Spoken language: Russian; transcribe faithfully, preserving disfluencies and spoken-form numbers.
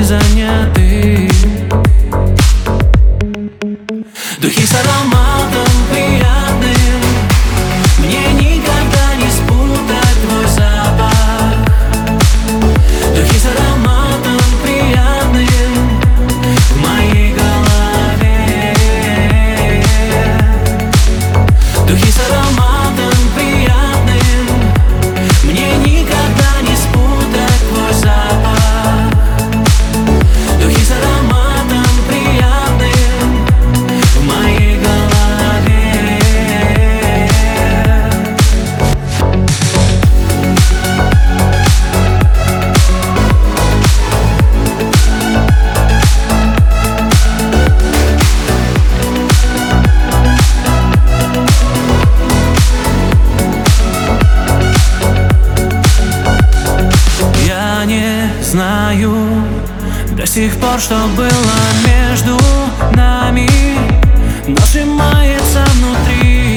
заняты. Духи с ароматом приятным, мне никогда не спутать твой запах. Духи с ароматом приятным в моей голове. Духи с ароматом приятным, мне никогда не спутать твой запах. Духи с ароматом приятным в моей голове. Я не знаю до сих пор, что было между нами, но сжимается внутри.